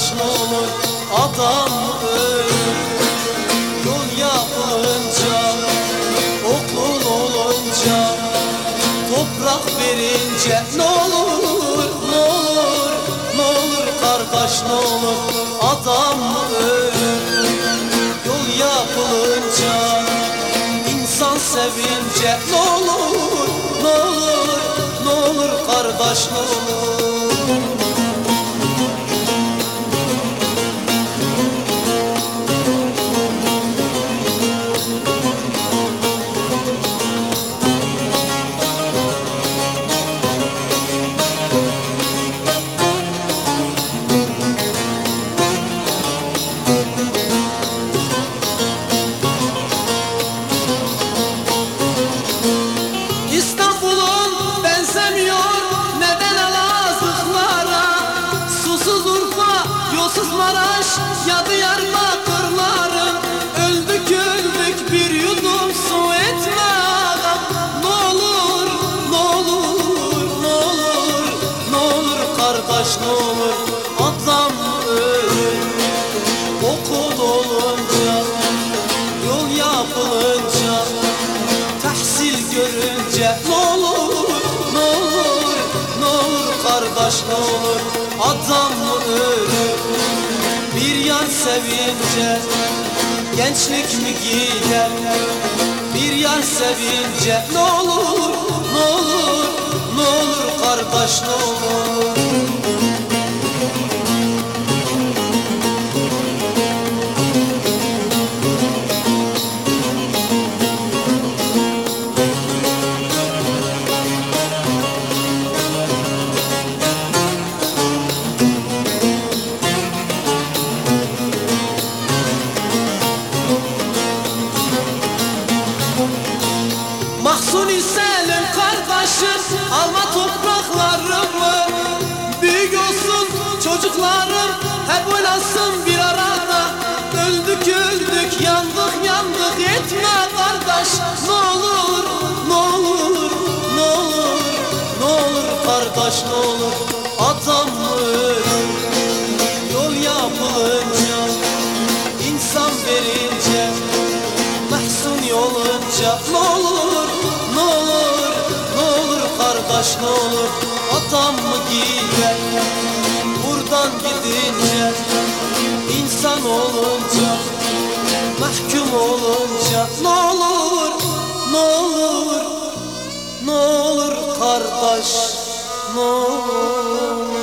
kardeş ne olur adam ölür. Yol yapılınca, okul olunca, toprak verince ne olur, ne olur, ne olur kardeş ne olur adam ölür. Yol yapılınca, insan sevince ne olur, ne olur, ne olur kardeş ne olur. İstanbul'un benzemiyor neden Elazığlara, susuz Urfa, yolsuz Maraş ya Diyarbakırların. Öldük öldük bir yudum su etme ağam, ne olur, ne olur, ne olur, ne olur kardeş ne olur adam ölür. Okul olunca, yol yapılınca, tahsil görünce ne olur, ne olur, ne olur kardeş ne olur adam ölür. Bir yar sevince gençlik mi gider, bir yar sevince ne olur, ne olur, ne olur kardeş ne olur. Mahsuni Selim kardeşim alma topraklarımı, büyük olsun çocuklarım hep oynasın bir arada. Öldük öldük yandık yandık etme kardeş ne olur, ne olur, ne olur, ne olur kardeş ne olur adam ölür. Yol yapılınca, insan verince, mahzun olunca ne olur, ne olur, ne olur kardeş ne olur adam mı gider. Buradan gidince, insan olunca, mahkum olunca ne olur, ne olur, ne olur kardeş ne olur.